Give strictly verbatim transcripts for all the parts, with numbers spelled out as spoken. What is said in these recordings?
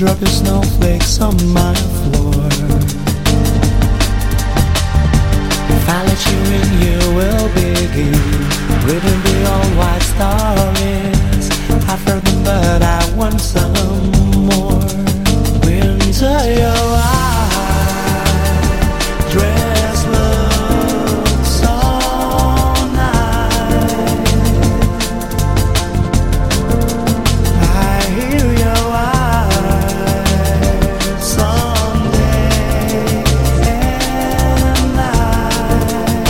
drop your snowflakes on my floor. If I let you in, you will begin reading the old white stories. I've heard them, but I want some more. Winter, your eyes, dress looks so nice. I hear your eyes someday and night.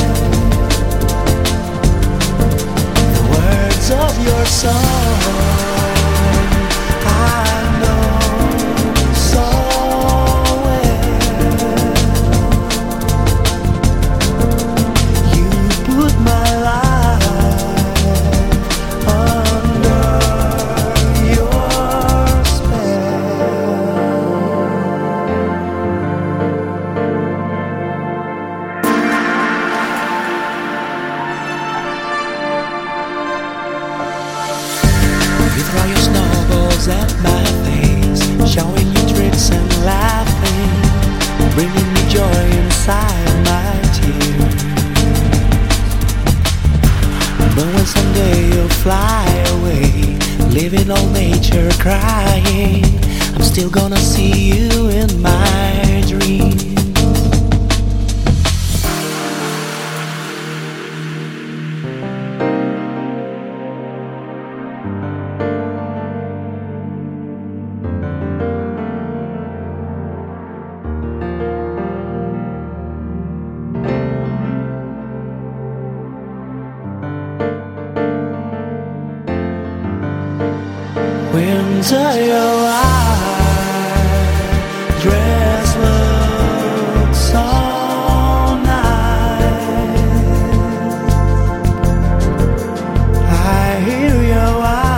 The words of your song I know so well. You put my life under your spell. You throw your snowballs at my face, showing your tricks and laughing, bringing me joy inside my tears. But when someday you'll fly away, leaving all nature crying, I'm still gonna see you in my dreams. Winter, your eyes, dress looks so nice. I hear your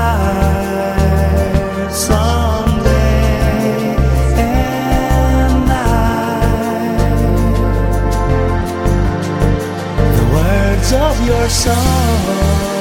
eyes someday and night. The words of your song